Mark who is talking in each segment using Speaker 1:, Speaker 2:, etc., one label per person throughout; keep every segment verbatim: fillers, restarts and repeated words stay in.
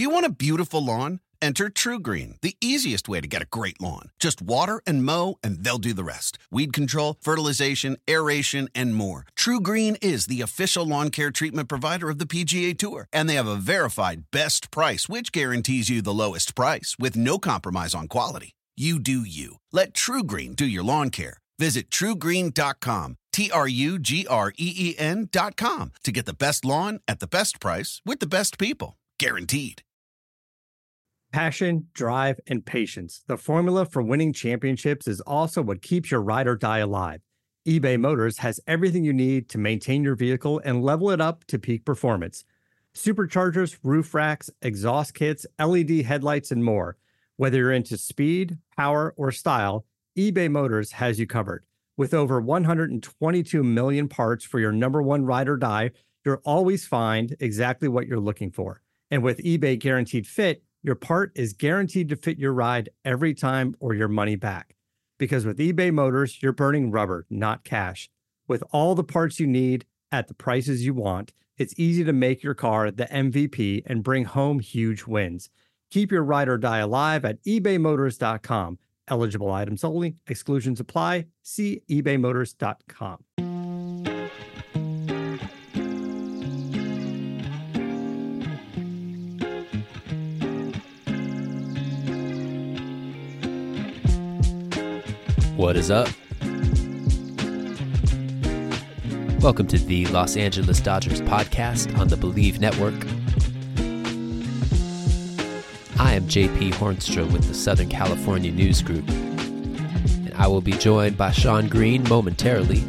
Speaker 1: Do you want a beautiful lawn? Enter TruGreen, the easiest way to get a great lawn. Just water and mow, and they'll do the rest. Weed control, fertilization, aeration, and more. TruGreen is the official lawn care treatment provider of the P G A Tour, and they have a verified best price, which guarantees you the lowest price with no compromise on quality. You do you. Let TruGreen do your lawn care. Visit True Green dot com, T R U G R E E N dot com, to get the best lawn at the best price with the best people. Guaranteed.
Speaker 2: Passion, drive, and patience. The formula for winning championships is also what keeps your ride or die alive. eBay Motors has everything you need to maintain your vehicle and level it up to peak performance. Superchargers, roof racks, exhaust kits, L E D headlights, and more. Whether you're into speed, power, or style, eBay Motors has you covered. With over one hundred twenty-two million parts for your number one ride or die, you'll always find exactly what you're looking for. And with eBay Guaranteed Fit, your part is guaranteed to fit your ride every time or your money back. Because with eBay Motors, you're burning rubber, not cash. With all the parts you need at the prices you want, it's easy to make your car the M V P and bring home huge wins. Keep your ride or die alive at ebay motors dot com. Eligible items only. Exclusions apply. See ebay motors dot com.
Speaker 3: What is up? Welcome to the Los Angeles Dodgers podcast on the Believe Network. I am J P Hornstra with the Southern California News Group, and I will be joined by Sean Green momentarily.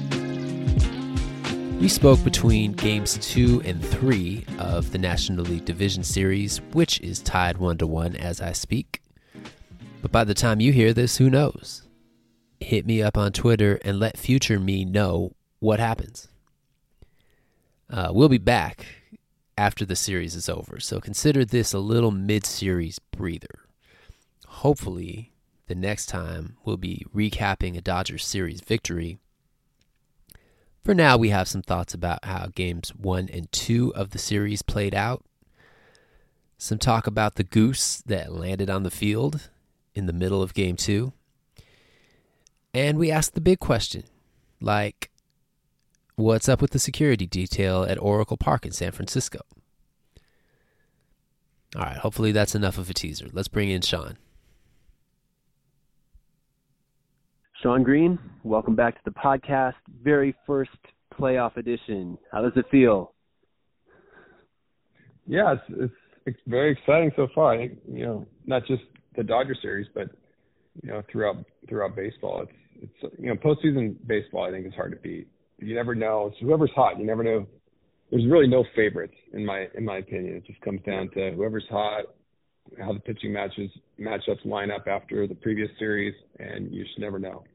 Speaker 3: We spoke between games two and three of the National League Division Series, which is tied one to one as I speak. But by the time you hear this, who knows? Hit me up on Twitter and let future me know what happens. Uh, we'll be back after the series is over, so consider this a little mid-series breather. Hopefully, the next time we'll be recapping a Dodgers series victory. For now, we have some thoughts about how games one and two of the series played out. Some talk about the goose that landed on the field in the middle of game two. And we asked the big question, like, what's up with the security detail at Oracle Park in San Francisco? All right, hopefully that's enough of a teaser. Let's bring in Sean.
Speaker 4: Sean Green, welcome back to the podcast. Very first playoff edition. How does it feel?
Speaker 5: Yeah, it's it's, it's very exciting so far. I think, you know, not just the Dodger series, but, you know, throughout throughout baseball. It's It's, you know, postseason baseball, I think, is hard to beat. You never know. It's whoever's hot. You never know. There's really no favorites, in my in my opinion. It just comes down to whoever's hot, how the pitching matches matchups line up after the previous series, and you just never know.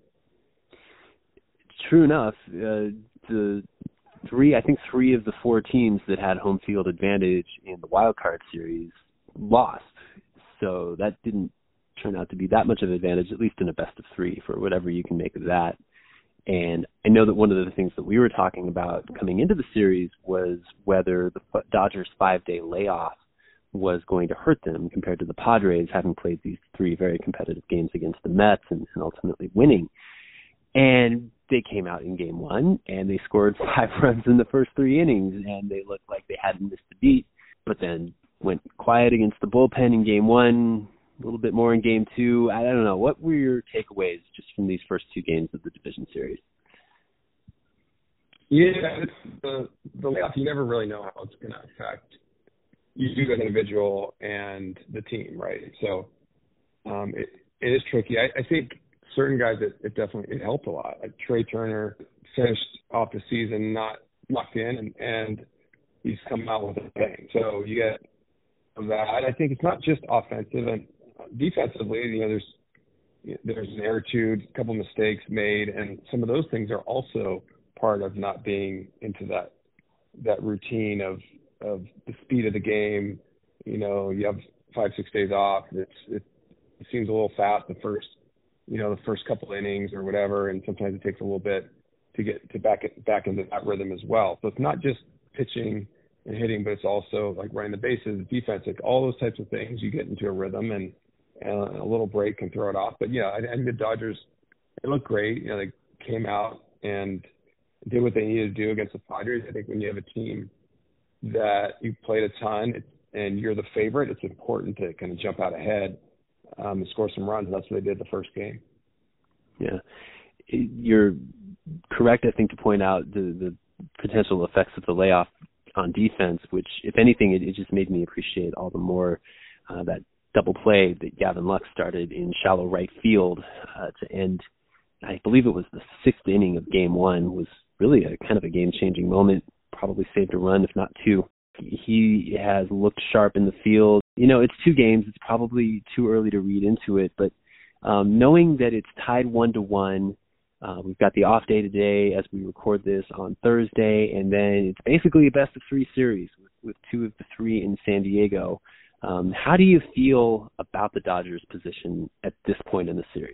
Speaker 4: True enough. Uh, the three, I think, three of the four teams that had home field advantage in the wild card series lost. So that didn't turn out to be that much of an advantage, at least in a best of three, for whatever you can make of that. And I know that one of the things that we were talking about coming into the series was whether the Dodgers' five-day layoff was going to hurt them compared to the Padres having played these three very competitive games against the Mets and, and ultimately winning. And they came out in game one, and they scored five runs in the first three innings, and they looked like they hadn't missed a beat, but then went quiet against the bullpen in game one, a little bit more in game two. I don't know. What were your takeaways just from these first two games of the division series?
Speaker 5: Yeah, it's the, the layoff, you never really know how it's going to affect you as an individual and the team, right? So um, it, it is tricky. I, I think certain guys, it, it definitely it helped a lot. Like Trey Turner finished off the season not locked in, and, and he's come out with a bang. So you get that. I think it's not just offensive and defensively, you know, there's there's an error or two, a couple of mistakes made, and some of those things are also part of not being into that that routine of of the speed of the game. You know, you have five, six days off. It's it, it seems a little fast the first, you know, the first couple innings or whatever, and sometimes it takes a little bit to get to back it back into that rhythm as well. So it's not just pitching and hitting, but it's also like running the bases, defense, like all those types of things. You get into a rhythm, and, and a little break can throw it off. But yeah, I, I think the Dodgers, they look great. You know, they came out and did what they needed to do against the Padres. I think when you have a team that you played a ton and you're the favorite, it's important to kind of jump out ahead um, and score some runs. And that's what they did the first game.
Speaker 4: Yeah, you're correct, I think, to point out the, the potential effects of the layoff on defense, which, if anything, it, it just made me appreciate all the more uh, that double play that Gavin Lux started in shallow right field uh, to end, I believe it was the sixth inning of game one, was really a kind of a game-changing moment, probably saved a run, if not two. He has looked sharp in the field. You know, it's two games. It's probably too early to read into it, but um, knowing that it's tied one to one, uh, we've got the off day today as we record this on Thursday, and then it's basically a best of three series with, with two of the three in San Diego. Um, how do you feel about the Dodgers' position at this point in the series?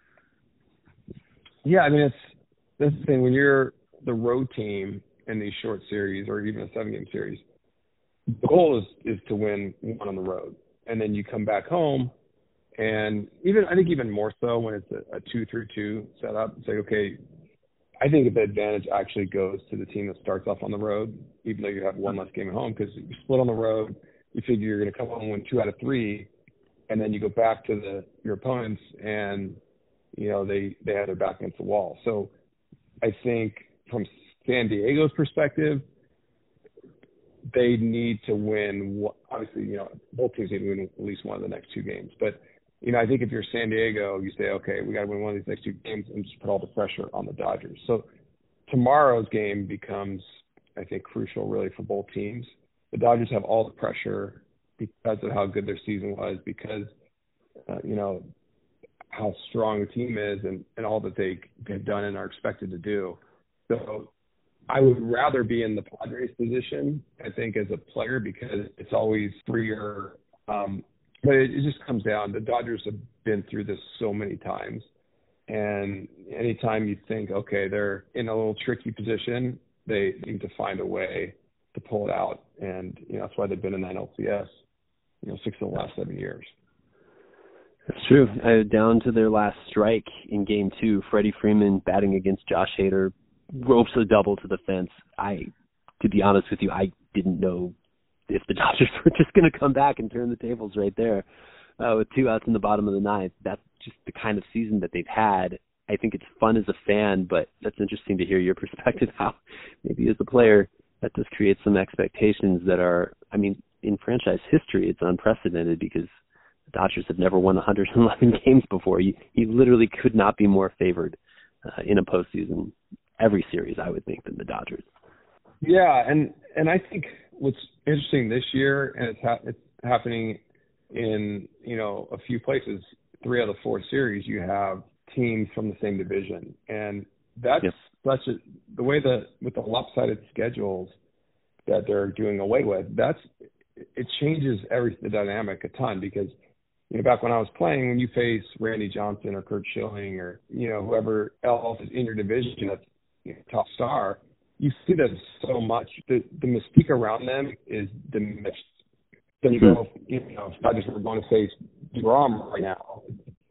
Speaker 5: Yeah, I mean, it's this thing when you're the road team in these short series or even a seven-game series, the goal is, is to win one on the road. And then you come back home, and even I think even more so when it's a, a two through two setup, it's like, okay, I think the advantage actually goes to the team that starts off on the road, even though you have one less game at home, because you split on the road, you figure you're going to come home and win two out of three, and then you go back to the your opponents and, you know, they, they have their back against the wall. So I think from San Diego's perspective, they need to win. Obviously, you know, both teams need to win at least one of the next two games. But, you know, I think if you're San Diego, you say, okay, we got to win one of these next two games and just put all the pressure on the Dodgers. So tomorrow's game becomes, I think, crucial really for both teams. The Dodgers have all the pressure because of how good their season was, because, uh, you know, how strong the team is and, and all that they have done and are expected to do. So I would rather be in the Padres position, I think, as a player, because it's always freer. Um, but it, it just comes down. The Dodgers have been through this so many times. And anytime you think, okay, they're in a little tricky position, they need to find a way to pull it out. And, you know, that's why they've been in the N L C S, you know, six of the last seven years.
Speaker 4: That's true. Uh, down to their last strike in game two, Freddie Freeman batting against Josh Hader ropes a double to the fence. I, to be honest with you, I didn't know if the Dodgers were just going to come back and turn the tables right there uh, with two outs in the bottom of the ninth. That's just the kind of season that they've had. I think it's fun as a fan, but that's interesting to hear your perspective, how maybe as a player that does create some expectations that are, I mean, in franchise history, it's unprecedented because the Dodgers have never won one hundred eleven games before. You, you literally could not be more favored uh, in a postseason every series, I would think, than the Dodgers.
Speaker 5: Yeah, and and I think what's interesting this year, and it's ha- it's happening in, you know, a few places, three out of the four series, you have teams from the same division, and that's
Speaker 4: yep.
Speaker 5: such a, the way that with the lopsided schedules that they're doing away with, that's it changes every the dynamic a ton, because, you know, back when I was playing, when you face Randy Johnson or Curt Schilling or, you know, whoever else is in your division that's, you know, top star, you see them so much. The the mystique around them is diminished. Then you go, you know, if Dodgers were going to face DeGrom right now,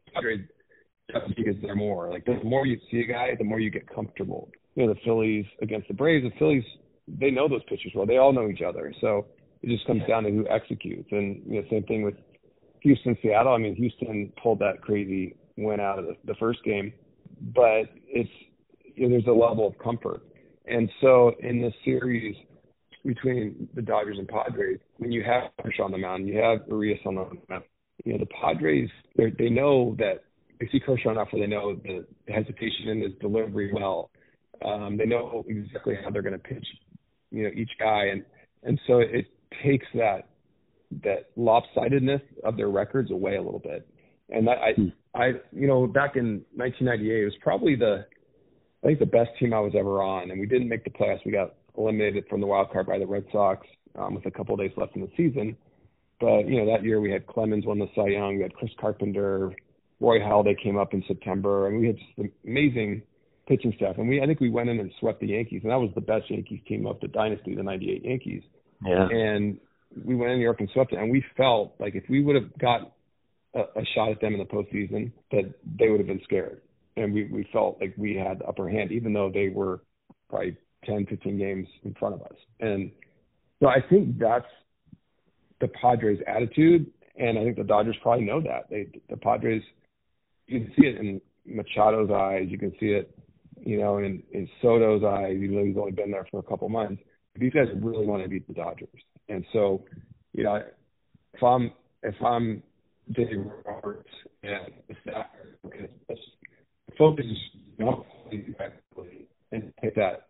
Speaker 5: because they're more. Like, the more you see a guy, the more you get comfortable. You know, the Phillies against the Braves, the Phillies, they know those pitchers well. They all know each other. So it just comes down to who executes. And, you know, same thing with Houston, Seattle. I mean, Houston pulled that crazy win out of the, the first game, but it's, you know, there's a level of comfort. And so in this series between the Dodgers and Padres, when you have Kershaw on the mound, you have Urias on the mound, you know, the Padres, they know that they see Kershaw enough where they know the hesitation in his delivery well. Um, they know exactly how they're going to pitch, you know, each guy. And, and so it takes that that lopsidedness of their records away a little bit. And that, I, hmm. I, you know, back in nineteen ninety-eight, it was probably the, I think the best team I was ever on. And we didn't make the playoffs. We got eliminated from the wild card by the Red Sox um, with a couple of days left in the season. But, you know, that year we had Clemens won the Cy Young. We had Chris Carpenter, Roy Halladay came up in September. And we had just amazing pitching staff. And we, I think we went in and swept the Yankees. And that was the best Yankees team of the dynasty, the ninety-eight Yankees.
Speaker 4: Yeah.
Speaker 5: And we went in New York and swept it, and we felt like if we would have got a, a shot at them in the postseason, that they would have been scared. And we, we felt like we had the upper hand, even though they were probably ten, fifteen games in front of us. And so I think that's the Padres' attitude, and I think the Dodgers probably know that. They, the Padres, you can see it in Machado's eyes, you can see it, you know, in, in Soto's eyes, even though he's only been there for a couple months. These guys really want to beat the Dodgers. And so, you know, if I'm if I'm Dave Roberts and the staff, okay, let's focus not effectively and take that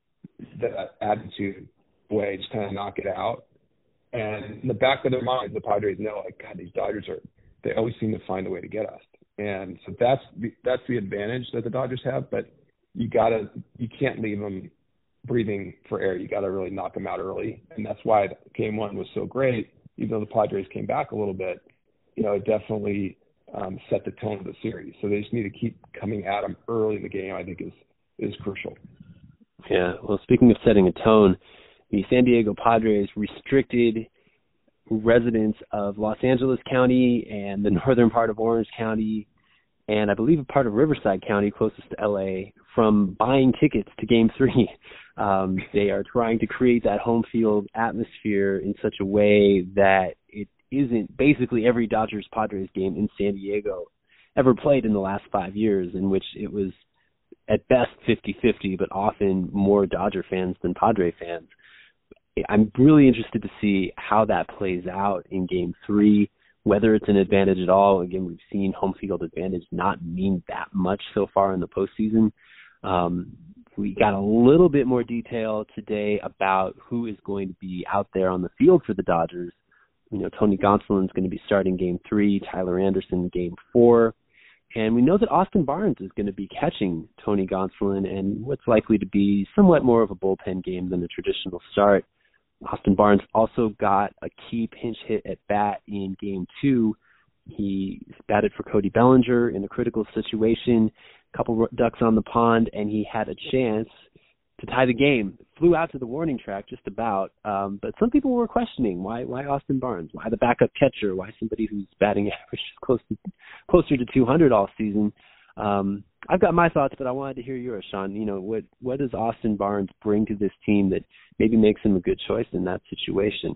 Speaker 5: that attitude away, just kind of knock it out. And in the back of their minds, the Padres know, like, God, these Dodgers are, they always seem to find a way to get us. And so that's the, that's the advantage that the Dodgers have, but you gotta, you can't leave them breathing for air. You got to really knock them out early. And that's why game one was so great. Even though the Padres came back a little bit, you know, it definitely um, set the tone of the series. So they just need to keep coming at them early in the game, I think is, is crucial.
Speaker 4: Yeah. Well, speaking of setting a tone, the San Diego Padres restricted residents of Los Angeles County and the northern part of Orange County, and I believe a part of Riverside County closest to L A, from buying tickets to Game three. Um, they are trying to create that home field atmosphere in such a way that it isn't basically every Dodgers-Padres game in San Diego ever played in the last five years, in which it was at best fifty-fifty, but often more Dodger fans than Padre fans. I'm really interested to see how that plays out in Game three, whether it's an advantage at all. Again, we've seen home field advantage not mean that much so far in the postseason. Um, we got a little bit more detail today about who is going to be out there on the field for the Dodgers. You know, Tony Gonsolin is going to be starting Game three, Tyler Anderson Game four. And we know that Austin Barnes is going to be catching Tony Gonsolin in what's likely to be somewhat more of a bullpen game than a traditional start. Austin Barnes also got a key pinch hit at bat in Game two. He batted for Cody Bellinger in a critical situation, a couple ducks on the pond, and he had a chance to tie the game. Flew out to the warning track just about, um, but some people were questioning why why Austin Barnes, why the backup catcher, why somebody whose batting average is close to, closer to two hundred all season. Um, I've got my thoughts, but I wanted to hear yours, Sean. You know, what what does Austin Barnes bring to this team that maybe makes him a good choice in that situation?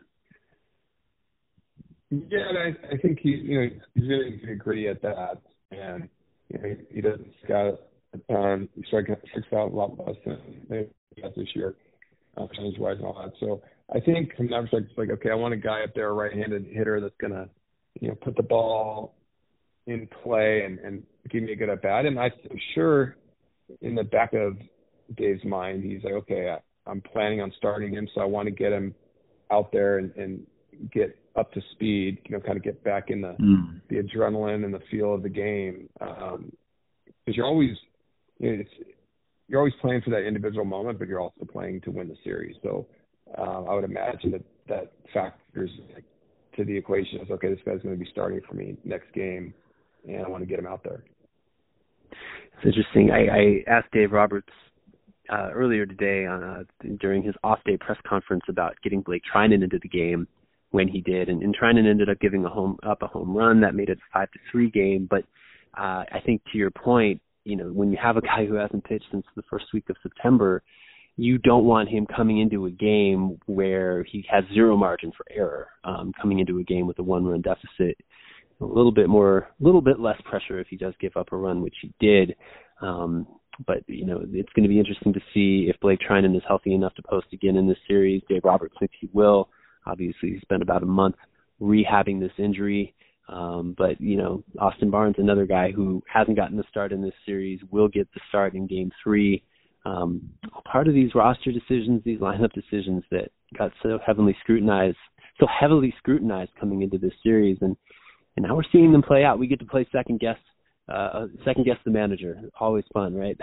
Speaker 5: Yeah, I, I think he, you know, he's really gritty at that, and you know, he, he doesn't scout. Um, he strikes out a lot less than they got this year, uh, percentage-wise and all that. So I think from that perspective, it's like, okay, I want a guy up there, a right-handed hitter that's gonna, you know, put the ball in play and, and give me a good at bat. And I'm sure in the back of Dave's mind, he's like, okay, I, I'm planning on starting him, so I want to get him out there and, and get up to speed, you know, kind of get back in the mm. the adrenaline and the feel of the game. Um, because you're always, you know, it's, you're always playing for that individual moment, but you're also playing to win the series. So um, I would imagine that that factors to the equation is, okay, this guy's going to be starting for me next game, and I want to get him out there.
Speaker 4: It's interesting. I, I asked Dave Roberts uh, earlier today on, uh, during his off-day press conference about getting Blake Treinen into the game when he did, and, and Treinen ended up giving a home up a home run that made it a five to three game. But uh, I think to your point, you know, when you have a guy who hasn't pitched since the first week of September, you don't want him coming into a game where he has zero margin for error, um, coming into a game with a one-run deficit. A little bit more, a little bit less pressure if he does give up a run, which he did. Um, but, you know, it's going to be interesting to see if Blake Treinen is healthy enough to post again in this series. Dave Roberts thinks he will. Obviously, he spent about a month rehabbing this injury. Um, but, you know, Austin Barnes, another guy who hasn't gotten the start in this series, will get the start in Game three. Um, part of these roster decisions, these lineup decisions that got so heavily scrutinized, so heavily scrutinized coming into this series, and and now we're seeing them play out. We get to play second guess, uh, second guess the manager. Always fun, right?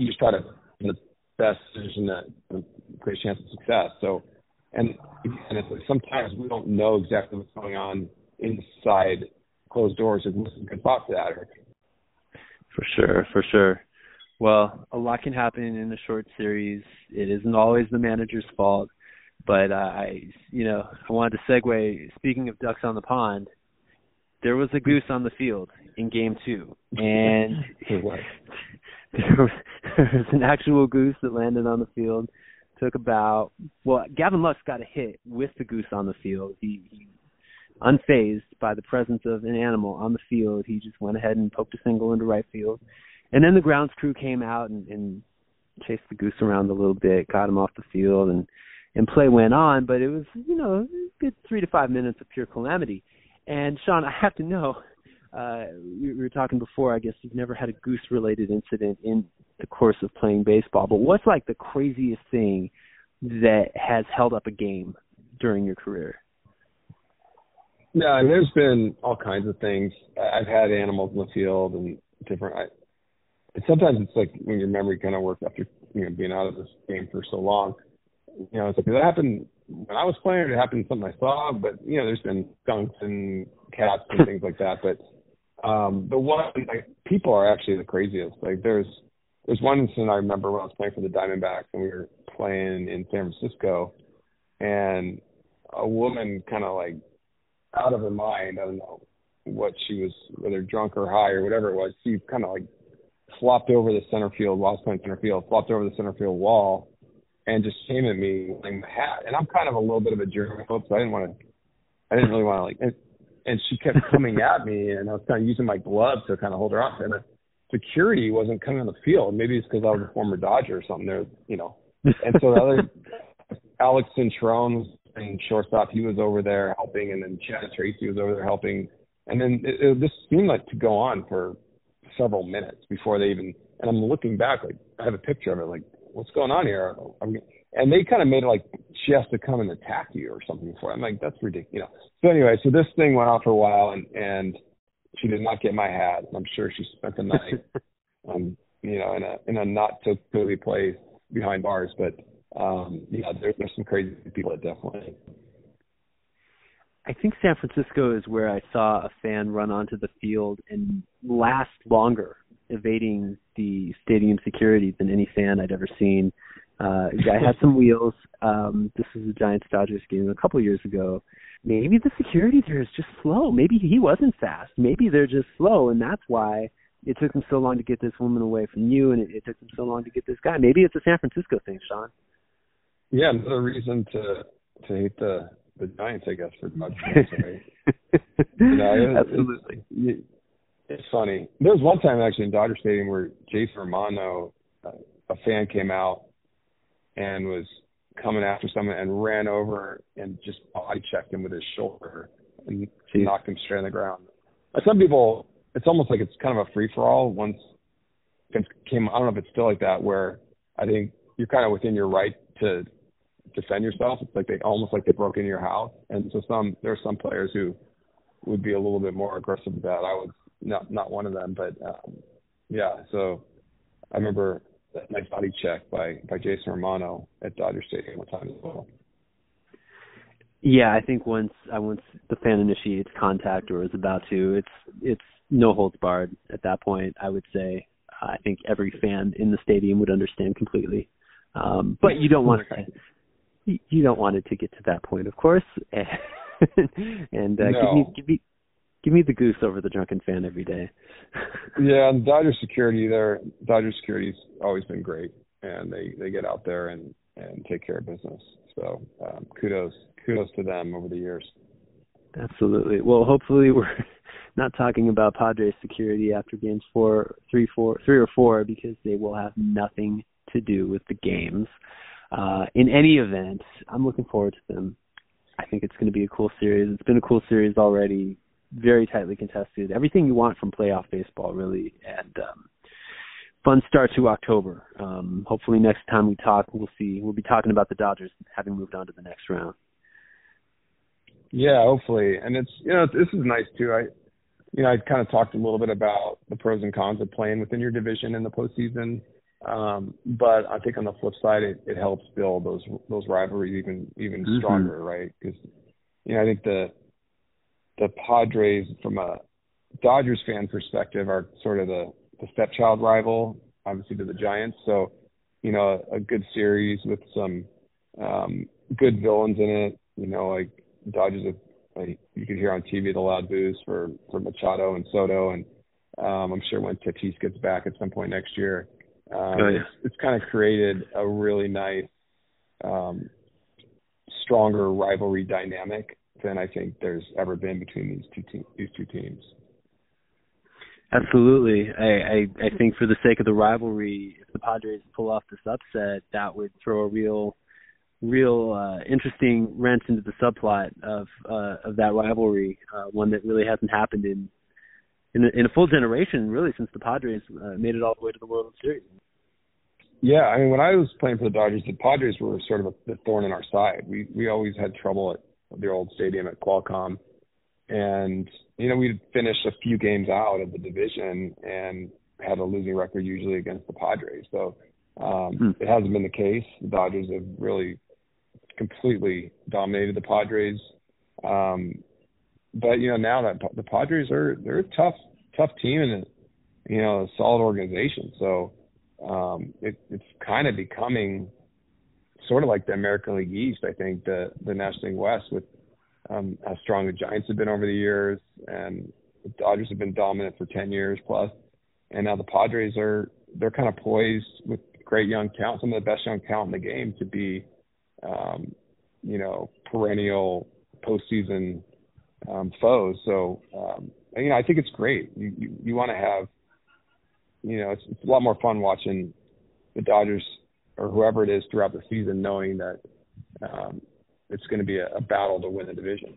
Speaker 5: you just try to be the best decision that the greatest chance of success. So, and, and it's like sometimes we don't know exactly what's going on inside closed doors. If this is a good thought for that. Or,
Speaker 4: For sure, for sure. Well, a lot can happen in a short series. It isn't always the manager's fault, but uh, I, you know, I wanted to segue. Speaking of ducks on the pond, there was a goose on the field in game two, and there was, there was an actual goose that landed on the field. Took about well, Gavin Lux got a hit with the goose on the field. He, he unfazed by the presence of an animal on the field, he just went ahead and poked a single into right field. And then the grounds crew came out and, and chased the goose around a little bit, got him off the field, and, and play went on. But it was, you know, a good three to five minutes of pure calamity. And, Sean, I have to know, uh, we were talking before, I guess you've never had a goose-related incident in the course of playing baseball. But what's, like, the craziest thing that has held up a game during your career?
Speaker 5: Yeah, and there's been all kinds of things. I've had animals in the field and different. I, and sometimes it's like when your memory kind of works after you know being out of this game for so long. You know, it's like that happened when I was playing. It happened something I saw, but you know, there's been skunks and cats and things like that. But um, the one like people are actually the craziest. Like there's there's one incident I remember when I was playing for the Diamondbacks and we were playing in San Francisco, and a woman kind of like. Out of her mind, I don't know what she was, whether drunk or high or whatever it was, she kind of like flopped over the center field, lost point center field, flopped over the center field wall, and just came at me wearing the hat. And I'm kind of a little bit of a germaphobe, so I didn't want to, I didn't really want to like, and, and she kept coming at me, and I was kind of using my glove to kind of hold her off. And the security wasn't coming on the field. Maybe it's because I was a former Dodger or something there, you know. And so the other, Alex Cintrone was and shortstop, he was over there helping, and then Chad Tracy was over there helping, and then it, it, this seemed like to go on for several minutes before they even. And I'm looking back, like I have a picture of it, like what's going on here? I mean, and they kind of made it like she has to come and attack you or something before. I'm like, that's ridiculous, you know. So anyway, so this thing went on for a while, and and she did not get my hat. I'm sure she spent the night, um, you know, in a in a not so clearly place behind bars, but. Um, yeah, there, there's some crazy people that definitely.
Speaker 4: I think San Francisco is where I saw a fan run onto the field and last longer evading the stadium security than any fan I'd ever seen. Uh, the guy had some wheels. Um, this was a Giants-Dodgers game a couple of years ago. Maybe the security there is just slow. Maybe he wasn't fast. Maybe they're just slow, and that's why it took them so long to get this woman away from you, and it, it took them so long to get this guy. Maybe it's a San Francisco thing, Sean.
Speaker 5: Yeah, another reason to to hate the, the Giants, I guess, for Dodgers. Right? you know, it,
Speaker 4: Absolutely.
Speaker 5: It's, it's funny. There was one time actually in Dodger Stadium where Jason Romano, uh, a fan came out and was coming after someone and ran over and just body checked him with his shoulder and Jeez. knocked him straight on the ground. But some people, it's almost like it's kind of a free for all. Once it came, I don't know if it's still like that, where I think you're kind of within your right to defend yourself. It's like they almost like they broke into your house, and so some there are some players who would be a little bit more aggressive with that. I was not not one of them, but um, yeah. So I remember that nice body check by by Jason Romano at Dodger Stadium one time as well.
Speaker 4: Yeah, I think once uh, once the fan initiates contact or is about to, it's it's no holds barred at that point. I would say uh, I think every fan in the stadium would understand completely. Um, but you don't want it to, you don't want it to get to that point, of course. and uh,
Speaker 5: no.
Speaker 4: give me give me give me the goose over the drunken fan every day.
Speaker 5: Yeah, and Dodger security, there Dodger security's always been great, and they, they get out there and, and take care of business. So um, kudos kudos to them over the years.
Speaker 4: Absolutely. Well, hopefully we're not talking about Padres security after games four, three, four, three or four, because they will have nothing to do with the games. Uh, in any event, I'm looking forward to them. I think it's going to be a cool series. It's been a cool series already, very tightly contested. Everything you want from playoff baseball, really, and um, fun start to October. Um, hopefully next time we talk, we'll see. We'll be talking about the Dodgers having moved on to the next round.
Speaker 5: Yeah, hopefully. And it's, you know, this is nice too. I, you know, I kind of talked a little bit about the pros and cons of playing within your division in the postseason. Um, but I think on the flip side, it, it helps build those those rivalries even even mm-hmm. stronger, right? Because you know I think the the Padres from a Dodgers fan perspective are sort of the, the stepchild rival, obviously, to the Giants. So you know a, a good series with some um, good villains in it. You know, like Dodgers have, like, you could hear on T V the loud boos for for Machado and Soto, and um, I'm sure when Tatis gets back at some point next year. Um, oh, yeah. it's, it's kind of created a really nice, um, stronger rivalry dynamic than I think there's ever been between these two te- these two teams.
Speaker 4: Absolutely. I, I, I think for the sake of the rivalry, if the Padres pull off this upset, that would throw a real, real uh, interesting wrench into the subplot of uh, of that rivalry, uh, one that really hasn't happened in in a, in a full generation, really, since the Padres uh, made it all the way to the World Series.
Speaker 5: Yeah, I mean, when I was playing for the Dodgers, the Padres were sort of a, the thorn in our side. We we always had trouble at the old stadium at Qualcomm, and you know we'd finish a few games out of the division and had a losing record usually against the Padres. So um, hmm. it hasn't been the case. The Dodgers have really completely dominated the Padres. Um, but you know now that the Padres are they're a tough tough team and a, you know a solid organization. So. Um, it, it's kind of becoming sort of like the American League East, I think, the, the National League West, with um, how strong the Giants have been over the years, and the Dodgers have been dominant for ten years plus, and now the Padres are they're kind of poised with great young talent, some of the best young talent in the game, to be, um, you know, perennial postseason um, foes. So, um, you know, I think it's great. You you, you want to have. You know, it's, it's a lot more fun watching the Dodgers or whoever it is throughout the season, knowing that um, it's going to be a, a battle to win the division.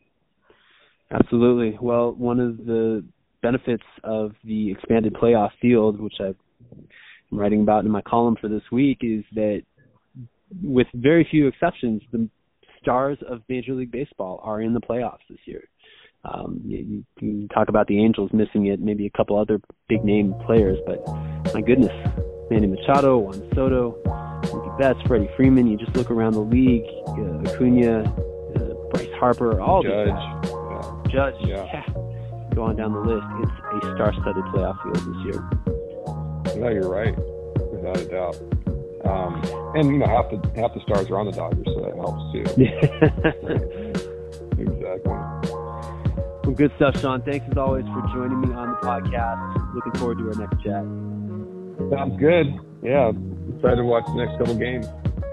Speaker 4: Absolutely. Well, one of the benefits of the expanded playoff field, which I'm writing about in my column for this week, is that with very few exceptions, the stars of Major League Baseball are in the playoffs this year. Um, you, you talk about the Angels missing it, maybe a couple other big-name players, but my goodness, Manny Machado, Juan Soto, Mookie Betts, Freddie Freeman, you just look around the league, uh, Acuna, uh, Bryce Harper, all
Speaker 5: Judge.
Speaker 4: these guys. Yeah. Judge, yeah. yeah. Go on down the list. It's a star-studded playoff field this year.
Speaker 5: No, you're right, without a doubt. Um, and, you know, half the, half the stars are on the Dodgers, so that helps, too. Right. Exactly.
Speaker 4: Well, good stuff, Sean. Thanks as always for joining me on the podcast. Looking forward to our next chat.
Speaker 5: Sounds good. Yeah, excited to watch the next couple games.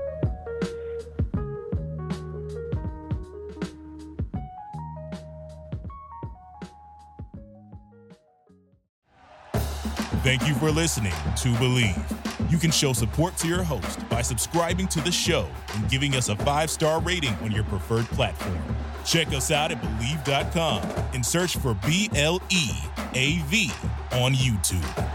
Speaker 6: Thank you for listening to Believe. You can show support to your host by subscribing to the show and giving us a five-star rating on your preferred platform. Check us out at Believe dot com and search for B L E A V on YouTube.